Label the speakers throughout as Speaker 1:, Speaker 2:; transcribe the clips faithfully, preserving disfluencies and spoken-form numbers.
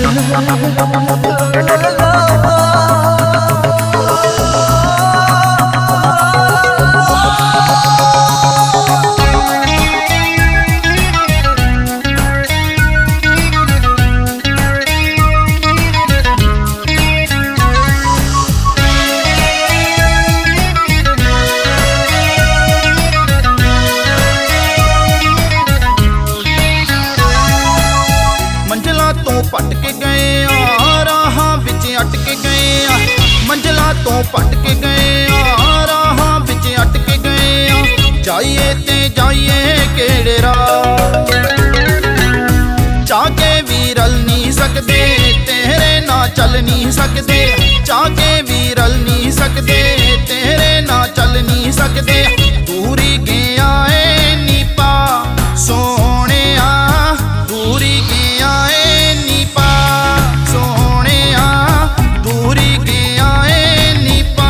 Speaker 1: ਭਟਕ ਗਏ ਆ ਰਾਹਾਂ ਵਿੱਚ ਅਟਕ ਗਏ ਆ, ਮੰਜ਼ਲਾਂ ਤੋਂ ਭਟਕ ਗਏ ਆ ਰਾਹਾਂ ਵਿੱਚ ਅਟਕ ਗਏ ਆ। ਜਾਈਏ ਤੇ ਜਾਈਏ ਕਿਹੜੇ ਰਾਹ, ਚਾਹ ਕੇ ਵੀ ਰਲ ਨਹੀਂ ਸਕਦੇ ਤੇਰੇ ਨਾਲ ਚੱਲ ਨਹੀਂ ਸਕਦੇ, ਚਾਹ ਕੇ ਵੀ ਰਲ ਨਹੀਂ ਸਕਦੇ ਤੇਰੇ ਨਾਲ ਚੱਲ ਨਹੀਂ ਸਕਦੇ। ਦੂਰੀ ਗਿਆ ਏ ਨੀ ਪਾ ਸੋਹਣਿਆ, ਦੂਰੀ ਗਿਆ ਏ ਨੀ ਪਾ ਸੋਹਣਿਆ, ਦੂਰੀ ਗਿਆ ਏ ਨੀ ਪਾ।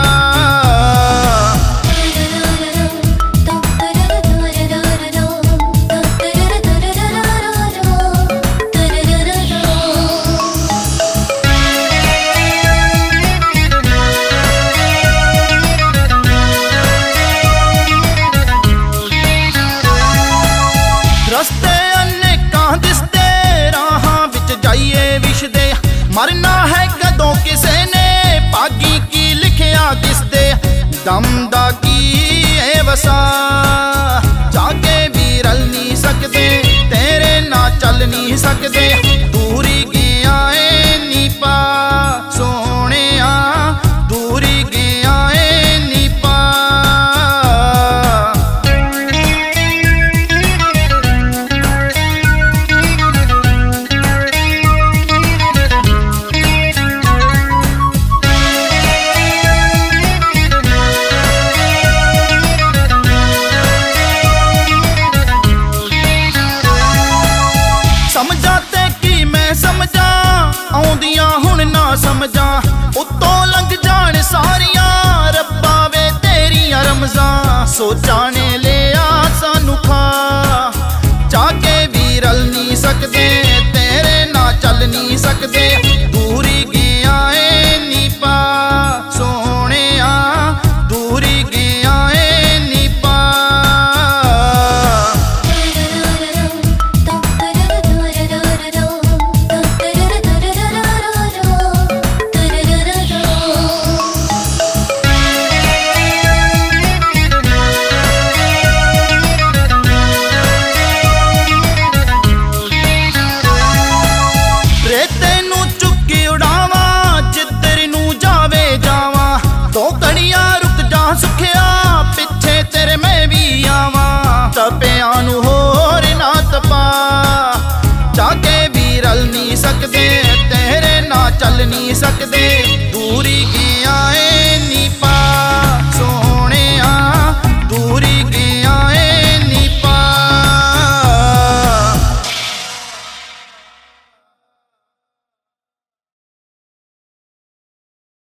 Speaker 1: ਰਸਤੇ ਅਨੇਕਾਂ ਦਿਸਦੇ ਰਾਹਾਂ ਵਿੱਚ ਜਾਈਏ ਵਿਛਦੇ, ਮਰਨਾ ਹੈ ਕਦੋਂ ਕਿਸੇ ਨੇ ਭਾਗੀ ਕੀ ਲਿਖਿਆ ਦਿਸਦੇ। ਦਮ ਦਾ ਕੀ ਏ ਵਸਾ, ਜਾ ਕੇ ਵੀ ਰਲ ਨਹੀਂ ਸਕਦੇ ਤੇਰੇ ਨਾਲ ਚੱਲ ਨਹੀਂ ਸਕਦੇ। ਦੂਰੀ ਗਿਆ ਏ ਨੀ ਪਾ ਸੋਹਣਿਆ, ਦੂਰੀ ਗਿਆ ਏ ਨੀ ਪਾ। ਸਮਝਾਂ ਤੇ ਕੀ ਮੈਂ ਸਮਝਾਂ, ਆਉਂਦੀਆਂ ਹੁਣ ਨਾ ਸਮਝਾਂ, ਉੱਤੋਂ ਲੰਘ ਜਾਣ ਸਾਰੀਆਂ ਰੱਬਾ ਵੇ ਤੇਰੀਆਂ ਰਮਜ਼ਾਂ। ਸੋਚਾਂ ਨੇ ਲਿਆ ਸਾਨੂੰ ਖਾ, ਚਾਹ ਕੇ ਵੀ ਰਲ ਨਹੀਂ ਸਕਦੇ ਤੇਰੇ ਨਾਲ ਚੱਲ ਨਹੀਂ ਸਕਦੇ। ਦੂਰੀ ਗਿਆ ਏ ਨੀ ਪਾ ਸੋਹਣਿਆ, ਦੂਰੀ ਗਿਆ ਏ ਨੀ ਪਾ। ਰੇਤੇ ਨੂੰ ਚੁੱਕੀ ਉਡਾਵਾਂ ਜਿੱਧਰ ਨੂੰ ਜਾਵੇ ਜਾਵਾਂ, ਦੋ ਘੜੀਆਂ ਰੁਕ ਜਾ ਸੁਖਿਆ ਪਿੱਛੇ ਤੇਰੇ ਮੈਂ ਵੀ ਆਵਾਂ। ਤਪਿਆਂ ਨੂੰ ਹੋਰ ਨਾ ਤਪਾ, ਜਾ ਕੇ ਵੀ ਰਲ ਨਹੀਂ ਸਕਦੇ ਤੇਰੇ ਨਾਲ ਚੱਲ ਨਹੀਂ ਸਕਦੇ।